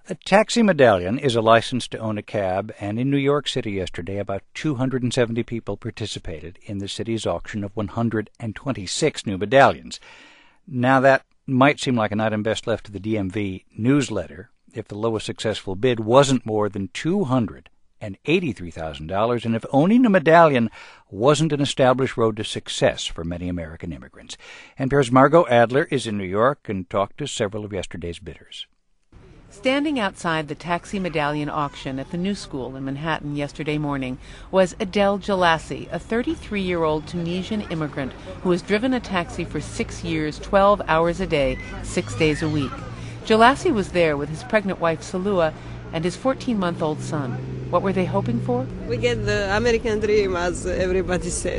A taxi medallion is a license to own a cab, and in New York City yesterday, about 270 people participated in the city's auction of 126 new medallions. Now, that might seem like an item best left to the DMV newsletter if the lowest successful bid wasn't more than $283,000, and if owning a medallion wasn't an established road to success for many American immigrants. NPR's Margot Adler is in New York and talked to several of yesterday's bidders. Standing outside the taxi medallion auction at the New School in Manhattan yesterday morning was Adel Jalassi, a 33-year-old Tunisian immigrant who has driven a taxi for 6 years, 12 hours a day, 6 days a week. Jalassi was there with his pregnant wife Salua and his 14-month-old son. What were they hoping for? We get the American dream, as everybody said.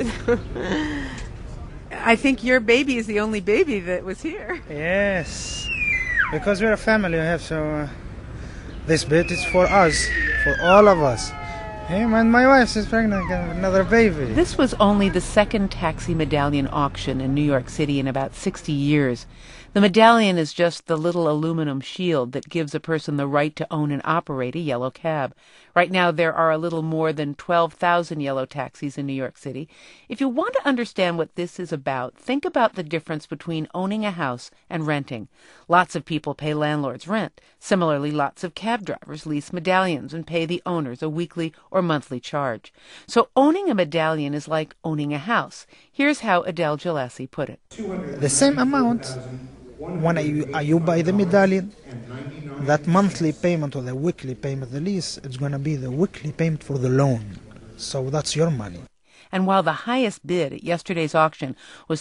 I think your baby is the only baby that was here. Yes. Because we're a family, so this bid is for us, for all of us. Him and my wife is pregnant, another baby. This was only the second taxi medallion auction in New York City in about 60 years. The medallion is just the little aluminum shield that gives a person the right to own and operate a yellow cab. Right now there are a little more than 12,000 yellow taxis in New York City. If you want to understand what this is about, think about the difference between owning a house and renting. Lots of people pay landlords rent. Similarly, lots of cab drivers lease medallions and pay the owners a weekly or monthly charge. So owning a medallion is like owning a house. Here's how Adel Jalassi put it. The same amount when you buy the medallion, that monthly payment or the weekly payment, the lease, it's going to be the weekly payment for the loan. So that's your money. And while the highest bid at yesterday's auction was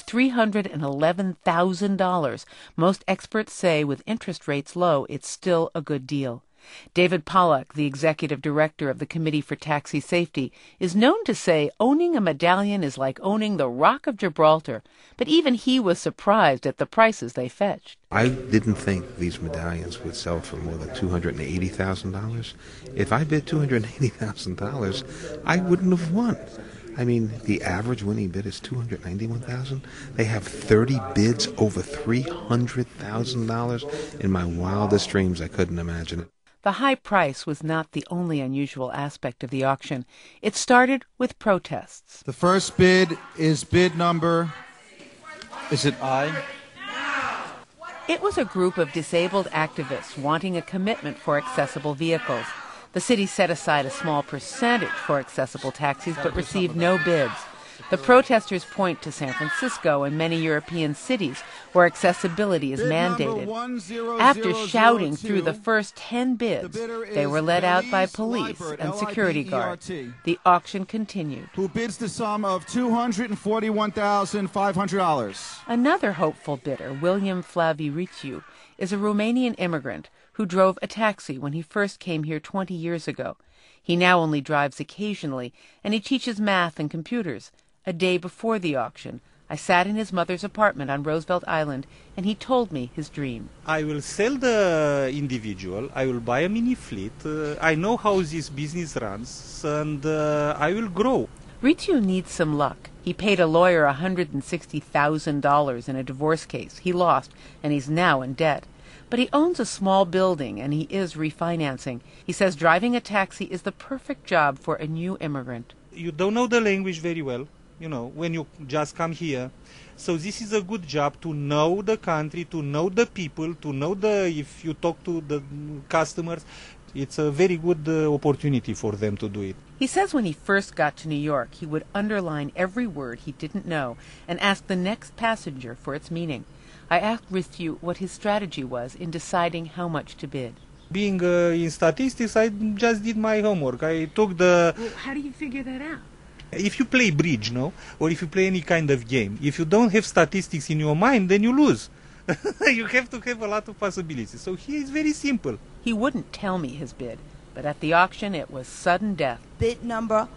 $311,000, most experts say with interest rates low, it's still a good deal. David Pollack, the executive director of the Committee for Taxi Safety, is known to say owning a medallion is like owning the Rock of Gibraltar, but even he was surprised at the prices they fetched. I didn't think these medallions would sell for more than $280,000. If I bid $280,000, I wouldn't have won. I mean, the average winning bid is $291,000. They have 30 bids over $300,000. In my wildest dreams, I couldn't imagine it. The high price was not the only unusual aspect of the auction. It started with protests. The first bid is bid number, is it I? It was a group of disabled activists wanting a commitment for accessible vehicles. The city set aside a small percentage for accessible taxis but received no bids. The protesters point to San Francisco and many European cities where accessibility is mandated. After shouting through the first 10 bids, they were led out by police and security guards. The auction continued. Who bids the sum of $241,500. Another hopeful bidder, William Flavi Riciu, is a Romanian immigrant who drove a taxi when he first came here 20 years ago. He now only drives occasionally, and he teaches math and computers. A day before the auction, I sat in his mother's apartment on Roosevelt Island, and he told me his dream. I will sell the individual, I will buy a mini fleet, I know how this business runs, and I will grow. Riciu needs some luck. He paid a lawyer $160,000 in a divorce case. He lost, and he's now in debt. But he owns a small building, and he is refinancing. He says driving a taxi is the perfect job for a new immigrant. You don't know the language very well, when you just come here. So this is a good job to know the country, to know the people, to know if you talk to the customers, it's a very good opportunity for them to do it. He says when he first got to New York, he would underline every word he didn't know and ask the next passenger for its meaning. I asked Riciu what his strategy was in deciding how much to bid. Being in statistics, I just did my homework. I took the... Well, how do you figure that out? If you play bridge, or if you play any kind of game, if you don't have statistics in your mind, then you lose. You have to have a lot of possibilities. So here is very simple. He wouldn't tell me his bid, but at the auction it was sudden death. Bid number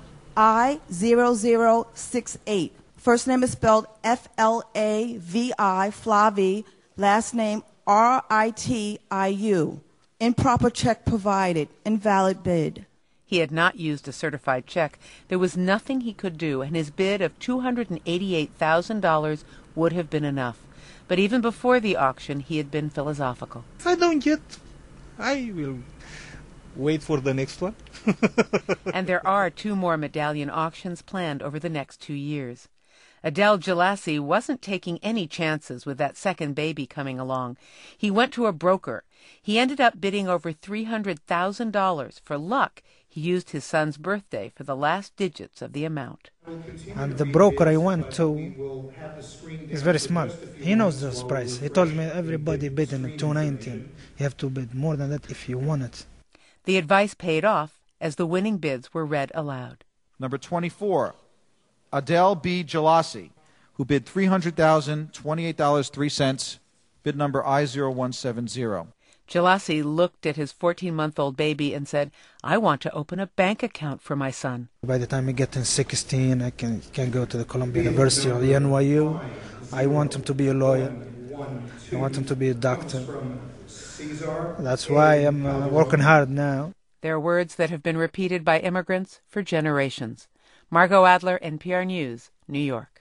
I0068. First name is spelled F-L-A-V-I, Flavi. Last name R-I-T-I-U. Improper check provided. Invalid bid. He had not used a certified check. There was nothing he could do, and his bid of $288,000 would have been enough. But even before the auction, he had been philosophical. If I don't get I will wait for the next one. And there are 2 more medallion auctions planned over the next 2 years. Adel Jalassi wasn't taking any chances with that second baby coming along. He went to a broker. He ended up bidding over $300,000. For luck, he used his son's birthday for the last digits of the amount. And the broker I went to is very smart. He knows this price. He told me everybody bidding at $219. You have to bid more than that if you want it. The advice paid off as the winning bids were read aloud. Number 24, Adel B. Jalassi, who bid $300,028.03, bid number I0170. Jalassi looked at his 14-month-old baby and said, I want to open a bank account for my son. By the time I get in 16, I can go to the Columbia University or the NYU. I want him to be a lawyer. I want him to be a doctor. That's why I'm working hard now. They're words that have been repeated by immigrants for generations. Margot Adler, NPR News, New York.